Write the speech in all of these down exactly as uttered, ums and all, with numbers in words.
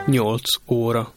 nyolc óra.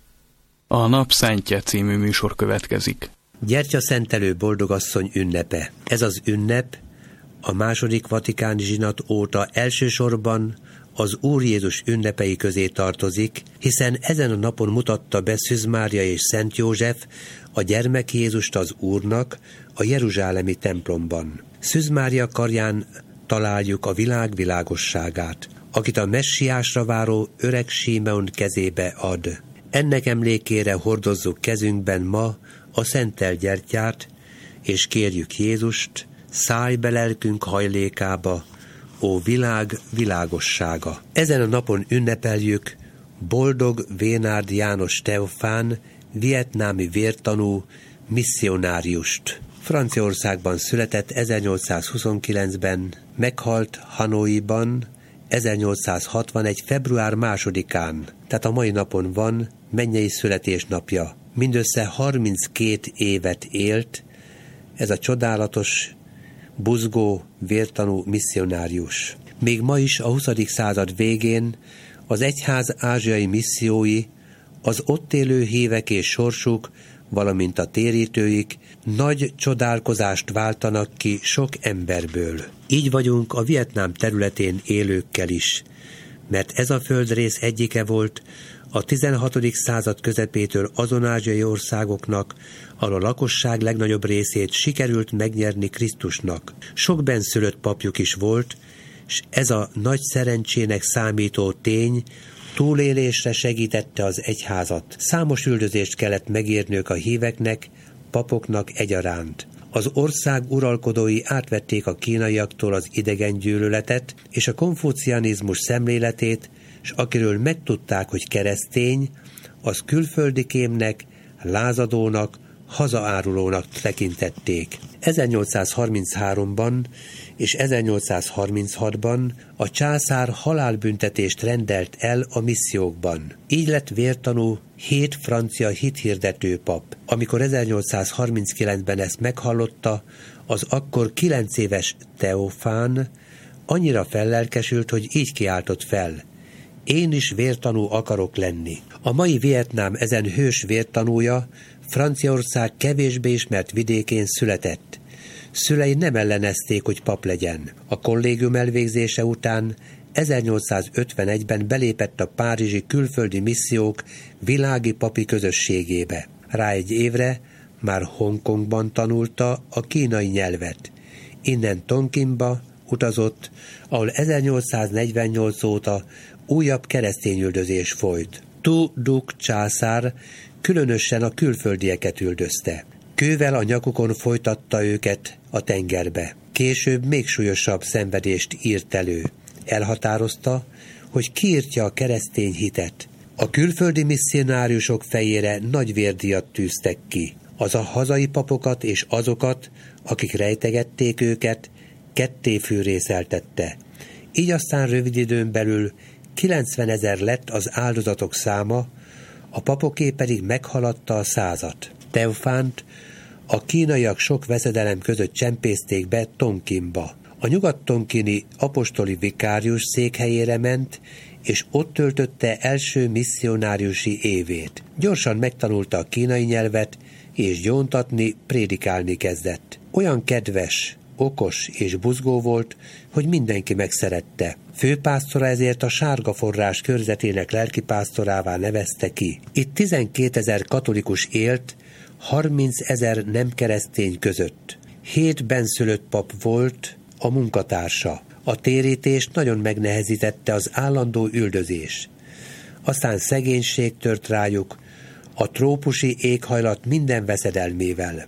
A Nap Szentje című műsor következik. Gyertyaszentelő boldogasszony ünnepe. Ez az ünnep a második vatikáni zsinat óta elsősorban az Úr Jézus ünnepei közé tartozik, hiszen ezen a napon mutatta be Szűz Mária és Szent József a gyermek Jézust az Úrnak a jeruzsálemi templomban. Szűz Mária karján találjuk a világ világosságát, akit a messiásra váró öreg Símeon kezébe ad. Ennek emlékére hordozzuk kezünkben ma a szentelt gyertyát, és kérjük Jézust, szállj be lelkünk hajlékába, ó világ világossága. Ezen a napon ünnepeljük boldog Vénárd János Teofán, vietnámi vértanú misszionáriust. Franciaországban született ezernyolcszázhuszonkilencben, meghalt Hanoiban ezernyolcszázhatvanegy. február másodikán, tehát a mai napon van mennyei születésnapja. Mindössze harminckét évet élt ez a csodálatos, buzgó, vértanú misszionárius. Még ma is a huszadik század végén az egyház ázsiai missziói, az ott élő hívek és sorsuk, valamint a térítőik nagy csodálkozást váltanak ki sok emberből. Így vagyunk a Vietnám területén élőkkel is, mert ez a földrész egyike volt a tizenhatodik század közepétől azon ázsiai országoknak, ahol a lakosság legnagyobb részét sikerült megnyerni Krisztusnak. Sok benszülött papjuk is volt, és ez a nagy szerencsének számító tény túlélésre segítette az egyházat. Számos üldözést kellett megírniuk a híveknek, papoknak egyaránt. Az ország uralkodói átvették a kínaiaktól az idegen gyűlöletet és a konfucianizmus szemléletét, és akiről megtudták, hogy keresztény, az külföldi kémnek, lázadónak, hazaárulónak tekintették. ezernyolcszázharmincháromban és ezernyolcszázharminchatban a császár halálbüntetést rendelt el a missziókban. Így lett vértanú hét francia hithirdető pap. Amikor ezernyolcszázharminckilencben ezt meghallotta, az akkor kilenc éves Teofán annyira fellelkesült, hogy így kiáltott fel: én is vértanú akarok lenni. A mai Vietnám ezen hős vértanúja Franciaország kevésbé ismert vidékén született. Szülei nem ellenezték, hogy pap legyen. A kollégium elvégzése után ezernyolcszázötvenegyben belépett a párizsi külföldi missziók világi papi közösségébe. Rá egy évre már Hongkongban tanulta a kínai nyelvet. Innen Tonkinba utazott, ahol ezernyolcszáznegyvennyolc óta újabb keresztényüldözés folyt. Tu Duc császár különösen a külföldieket üldözte. Kővel a nyakukon folytatta őket a tengerbe. Később még súlyosabb szenvedést írt elő. Elhatározta, hogy kiírtja a keresztény hitet. A külföldi misszionáriusok fejére nagy vérdíjat tűztek ki. Az a hazai papokat és azokat, akik rejtegették őket, ketté fűrészeltette. Így aztán rövid időn belül kilencvenezer lett az áldozatok száma, a papoké pedig meghaladta a százat. Teofánt a kínaiak sok veszedelem között csempészték be Tonkinba. A nyugat-tonkini apostoli vikárius székhelyére ment, és ott töltötte első misszionáriusi évét. Gyorsan megtanulta a kínai nyelvet, és gyóntatni, prédikálni kezdett. Olyan kedves, okos és buzgó volt, hogy mindenki megszerette. Főpásztora ezért a Sárga Forrás körzetének lelkipásztorává nevezte ki. Itt tizenkétezer katolikus élt, harmincezer nem keresztény között. Hét benszülött pap volt a munkatársa. A térítést nagyon megnehezítette az állandó üldözés. Aztán szegénység tört rájuk, a trópusi éghajlat minden veszedelmével.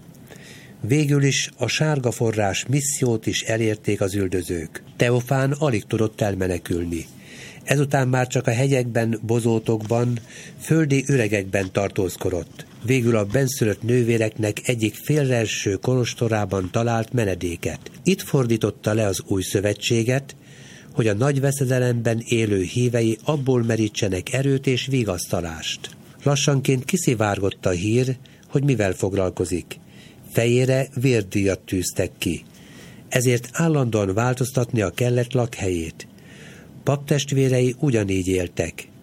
Végül is a Sárga Forrás missziót is elérték az üldözők. Teofán alig tudott elmenekülni. Ezután már csak a hegyekben, bozótokban, földi üregekben tartózkodott. Végül a benszülött nővéreknek egyik félreeső kolostorában talált menedéket. Itt fordította le az új szövetséget, hogy a nagy veszedelemben élő hívei abból merítsenek erőt és vigasztalást. Lassanként kiszivárgott a hír, hogy mivel foglalkozik. Fejére vérdíjat tűztek ki. Ezért állandóan változtatnia kellett lakhelyét. Paptestvérei ugyanígy éltek.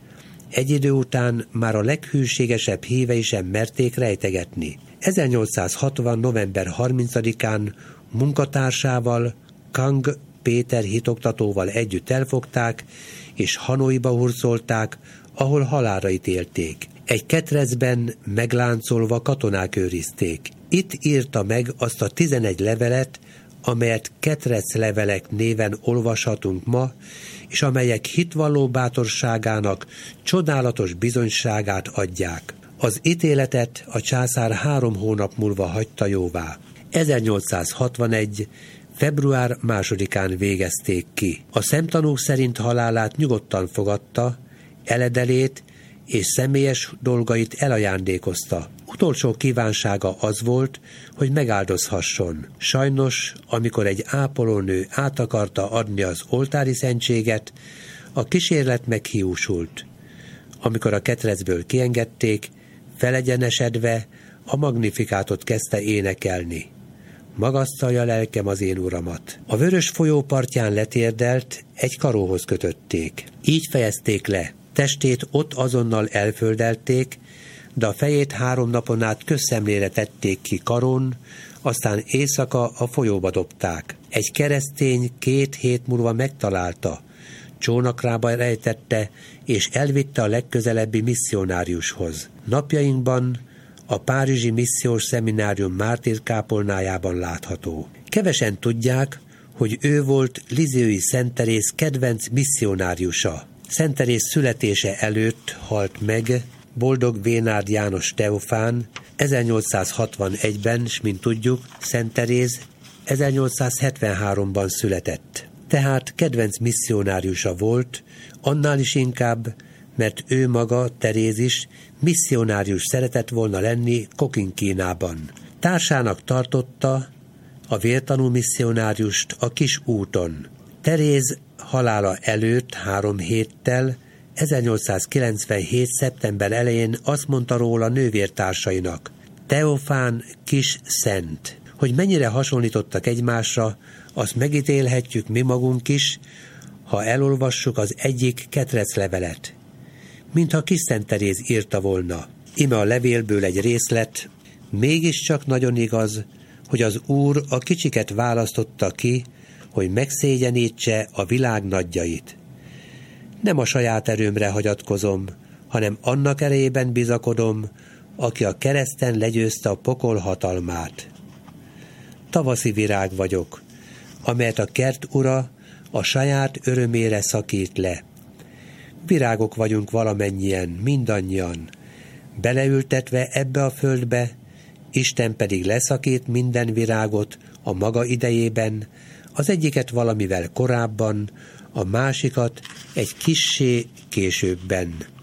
Egy idő után már a leghűségesebb hívei sem merték rejtegetni. ezernyolcszázhatvan. november harmincadikán munkatársával, Kang Péter hitoktatóval együtt elfogták, és Hanoiba hurcolták, ahol halálra ítélték. Egy ketrecben megláncolva katonák őrizték. Itt írta meg azt a tizenegy levelet, amelyet ketreclevelek néven olvashatunk ma, és amelyek hitvalló bátorságának csodálatos bizonyságát adják. Az ítéletet a császár három hónap múlva hagyta jóvá. ezernyolcszázhatvanegy. február másodikán végezték ki. A szemtanúk szerint halálát nyugodtan fogadta, eledelét és személyes dolgait elajándékozta. Utolsó kívánsága az volt, hogy megáldozhasson. Sajnos, amikor egy ápolónő át akarta adni az oltári szentséget, a kísérlet meghiúsult. Amikor a ketrecből kiengedték, felegyenesedve a magnifikátot kezdte énekelni. Magasztalja lelkem az én uramat. A Vörös folyó partján letérdelt, egy karóhoz kötötték. Így fejezték le. Testét ott azonnal elföldelték, de a fejét három napon át közszemlére tették ki karón, aztán éjszaka a folyóba dobták. Egy keresztény két hét múlva megtalálta, csónakrába rejtette, és elvitte a legközelebbi misszionáriushoz. Napjainkban a párizsi missziós szeminárium mártírkápolnájában látható. Kevesen tudják, hogy ő volt Lisieux-i Szent Teréz kedvenc misszionáriusa. Szent Teréz születése előtt halt meg Boldog Vénárd János Teofán ezernyolcszázhatvanegyben, s mint tudjuk, Szent Teréz ezernyolcszázhetvenháromban született. Tehát kedvenc misszionáriusa volt, annál is inkább, mert ő maga, Teréz is, misszionárius szeretett volna lenni Kokinkínában. Társának tartotta a vértanú misszionáriust a kis úton. Teréz halála előtt három héttel, ezernyolcszázkilencvenhét. szeptember elején azt mondta róla nővértársainak: Teofán kis szent. Hogy mennyire hasonlítottak egymásra, azt megítélhetjük mi magunk is, ha elolvassuk az egyik ketreclevelet. Mintha kis Szent Teréz írta volna. Ime a levélből egy részlet: mégiscsak nagyon igaz, hogy az Úr a kicsiket választotta ki, hogy megszégyenítse a világ nagyjait. Nem a saját erőmre hagyatkozom, hanem annak erejében bizakodom, aki a kereszten legyőzte a pokol hatalmát. Tavaszi virág vagyok, amelyet a kert ura a saját örömére szakít le. Virágok vagyunk valamennyien, mindannyian. Beleültetve ebbe a földbe, Isten pedig leszakít minden virágot a maga idejében, az egyiket valamivel korábban, a másikat egy kissé későbben.